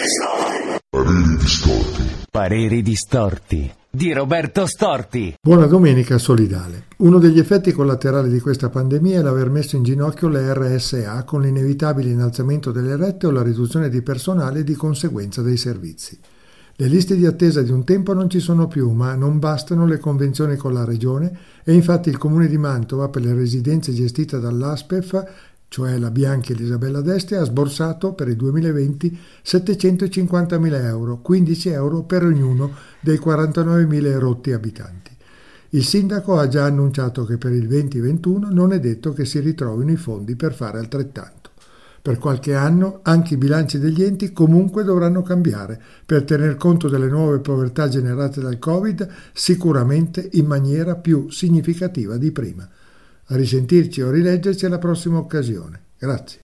Pareri distorti. Pareri distorti di Roberto Storti. Buona domenica solidale. Uno degli effetti collaterali di questa pandemia è l'aver messo in ginocchio le RSA con l'inevitabile innalzamento delle rette o la riduzione di personale e di conseguenza dei servizi. Le liste di attesa di un tempo non ci sono più, ma non bastano le convenzioni con la Regione e infatti il Comune di Mantova per le residenze gestite dall'ASPEF, cioè la Bianchi e l'Isabella d'Este, ha sborsato per il 2020 750.000 euro, 15 euro per ognuno dei 49.000 rotti abitanti. Il sindaco ha già annunciato che per il 2021 non è detto che si ritrovino i fondi per fare altrettanto. Per qualche anno anche i bilanci degli enti comunque dovranno cambiare per tener conto delle nuove povertà generate dal Covid, sicuramente in maniera più significativa di prima. A risentirci o rileggerci alla prossima occasione. Grazie.